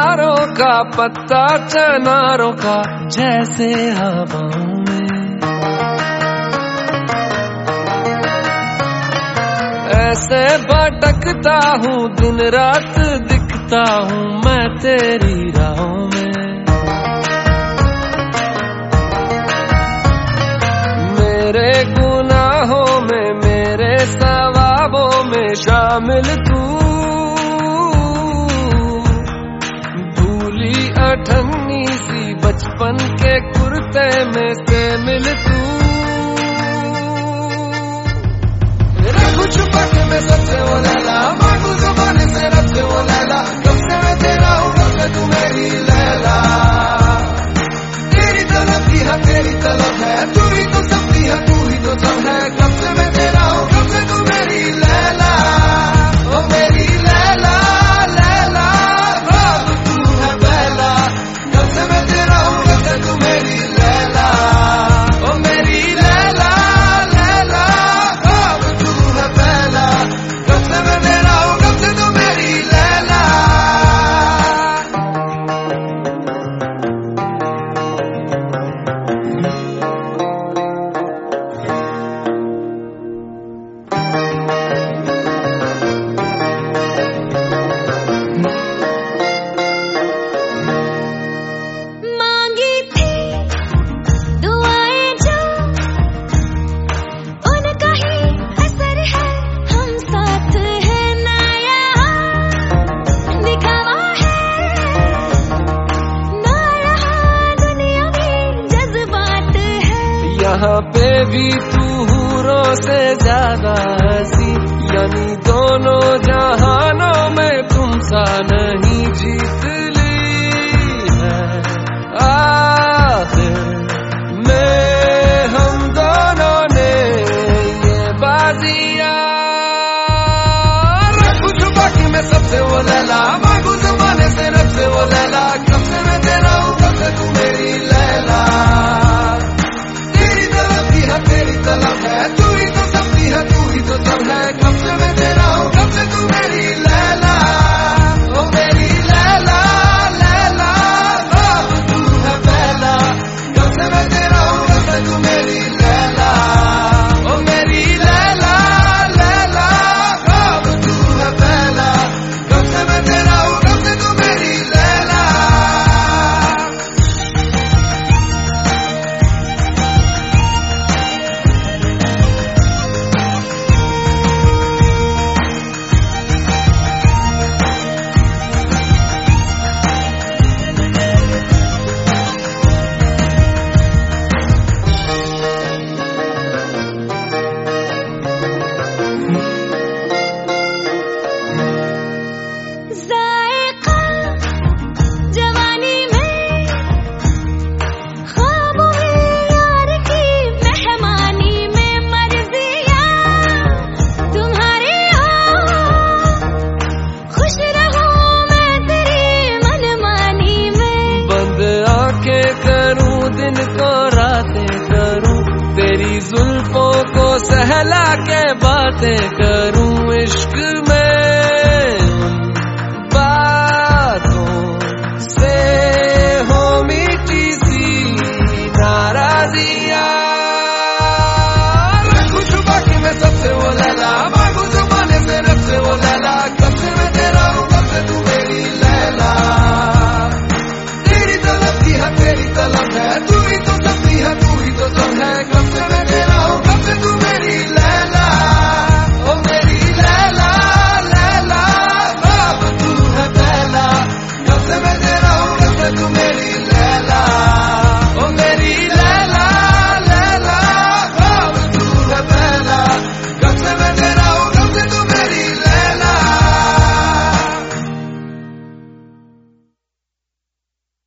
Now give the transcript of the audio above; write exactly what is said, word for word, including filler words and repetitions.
सितारों का पत्ता चनारों का जैसे हवाओं में, ऐसे भटकता हूँ दिन रात दिखता हूँ मैं तेरी राहों में। मेरे गुनाहों में मेरे सवाबों में शामिल तू, भूली अठन्नी सी बचपन के कुर्ते में से मिल तू। रखूं छुपा के मैं सबसे वो लैला, मांगू ज़ुबान से रब से वो लैला, कब से मैं तेरा हूँ कब से तू मेरी लैला। तेरी तलब की है तेरी तलब है, तू ही तो सबकी है तू ही तो सब है, कब से मैं तेरा हूँ कब से तू मेरी लैला। ओ मेरी लैला लैला अब तू है पहला, कब से मैं तेरा हूँ कब से तू मेरी लैला। ओ मेरी लैला लैला अब तू है पहला, कब से मैं तेरा हूँ कब से तू मेरी लैला। यहाँ पे भी तू हूरों से ज्यादा हंसी, यानी दोनों जहानों में तुम सा नहीं जीत ली है। आखिर में हम दोनों ने ये बाजियां, रखूं छुपा के मैं सबसे वो लैला, मांगू ज़ुबान से रब से वो लैला, कब से मैं तेरा हूँ कब से तू मेरी लैला। तेरी तलब है तू ही तो सबकी है तू ही तो सब है, कब से मैं तेरा हूँ कब से तू मेरी लैला। ओ मेरी लैला लैला अब तू है पहला, कब से मैं तेरा हूँ कब से तू मेरी लैला। ओ मेरी लैला लैला अब तू है पहला, कब से मैं तेरा हूँ कब से तू मेरी लैला। करूं दिन को रातें करूं, तेरी जुल्फों को सहला के बातें करूं, इश्क में बातों से हो मीठी सी नाराजियां। रखूं छुपा के मैं सबसे वो लैला, मांगू ज़ुबान से रब से वो लैला,